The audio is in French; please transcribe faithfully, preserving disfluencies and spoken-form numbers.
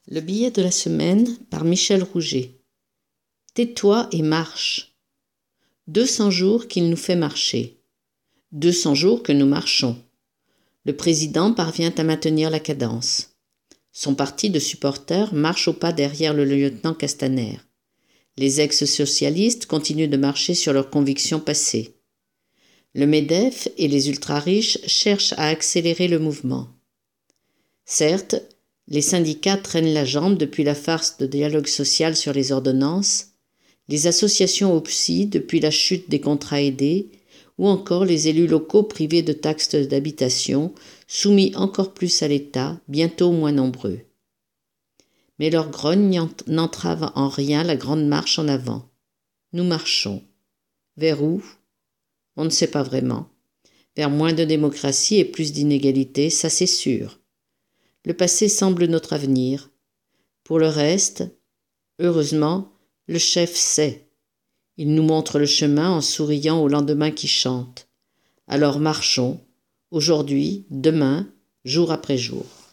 Le billet de la semaine par Michel Rouget. Tais-toi et marche. Deux cents jours qu'il nous fait marcher. Deux cents jours que nous marchons. Le président parvient à maintenir la cadence. Son parti de supporters marche au pas derrière le lieutenant Castaner. Les ex-socialistes continuent de marcher sur leurs convictions passées. Le MEDEF et les ultra-riches cherchent à accélérer le mouvement. Certes, les syndicats traînent la jambe depuis la farce de dialogue social sur les ordonnances, les associations au psy depuis la chute des contrats aidés, ou encore les élus locaux privés de taxes d'habitation, soumis encore plus à l'État, bientôt moins nombreux. Mais leur grogne n'entrave en rien la grande marche en avant. Nous marchons. Vers où ? On ne sait pas vraiment. Vers moins de démocratie et plus d'inégalité, ça c'est sûr. Le passé semble notre avenir. Pour le reste, heureusement, le chef sait. Il nous montre le chemin en souriant au lendemain qui chante. Alors marchons, aujourd'hui, demain, jour après jour.